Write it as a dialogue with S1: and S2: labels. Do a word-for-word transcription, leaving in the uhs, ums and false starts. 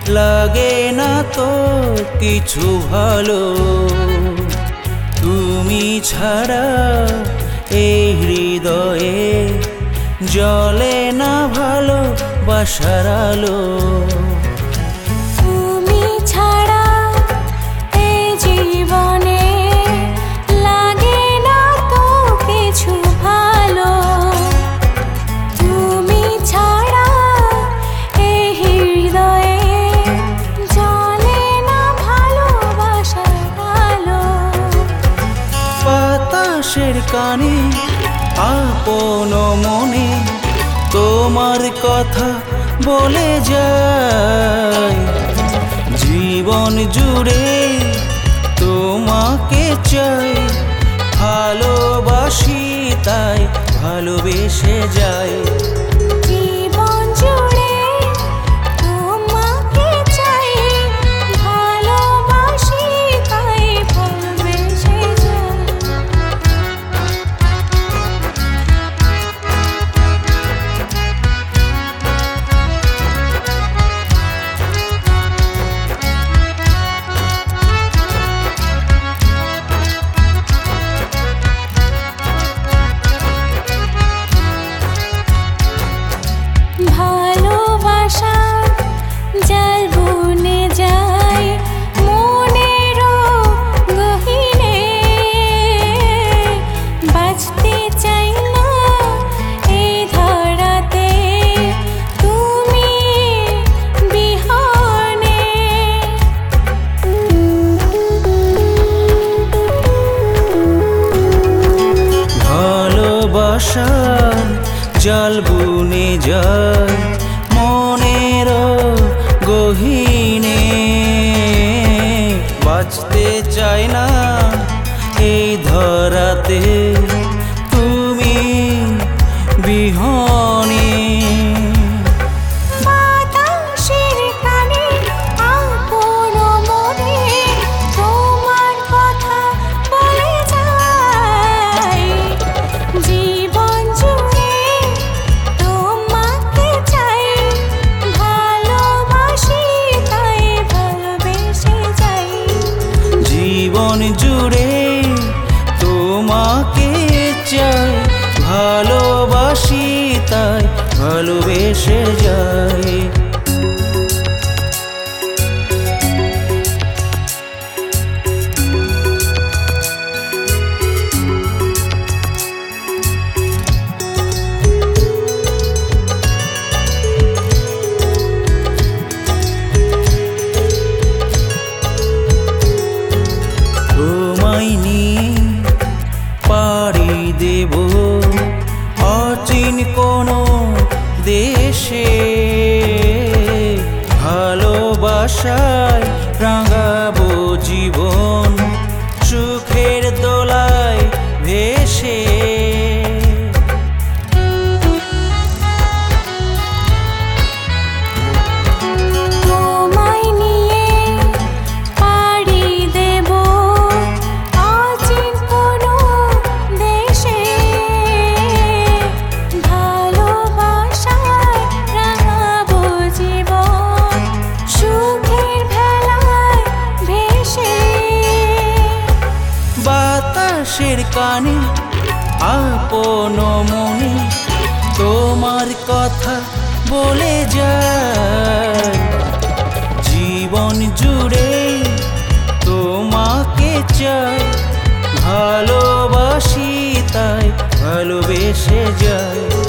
S1: লাগে না তো কিছু ভালো, তুমি ছাড়া এই হৃদয়ে জ্বলে না ভালোবাসার আলো।
S2: তুমি ছাড়া এই জীবনে লাগে না তো কিছু ভালো, তুমি ছাড়া এই হৃদয়ে জ্বলে না ভালোবাসার আলো।
S1: বাতাসের কানে আপন মনে তোমার কথা বলে যায়, জীবন জুড়ে তোমাকে চাই, ভালোবাসি তাই ভালোবেসে যাই।
S2: জীবন জুড়ে তোমাকে চাই, ভালোবাসি তাই ভালোবেসে যাই। ভালোবাসার জাল বুনে যায় মনেরও গহীনে, বাঁচতে চাই না এই ধরাতে তুমি বিহনে।
S1: ভালোবাসার জাল বুনে যায় মনের গহীনে, বাঁচতে চাই না এই ধরাতে তুমি বিহনে।
S2: বাতাসের কানে আপন মনে তোমার কথা বলে যায়, জীবন জুড়ে তোমাকে চাই, ভালোবাসি তাই ভালোবেসে যাই।
S1: জীবন জুড়ে তোমাকে চাই, ভালোবাসি তাই ভালোবেসে যাই। তোমায় নিয়ে পাড়ি দেব অচিন কোনো দেশে, ভালোবাসায় রাঙাবো জীবন সুখের দোলায় ভেসে।
S2: তোমায় নিয়ে পাড়ি দেব অচিন কোনো দেশে, ভালোবাসায় রাঙাবো জীবন সুখের ভেলায় ভেসে।
S1: বাতাসের কানে আপন মনে তোমার কথা বলে যায়, জীবন জুড়ে তোমাকে চাই, ভালোবাসি তাই ভালোবেসে যাই।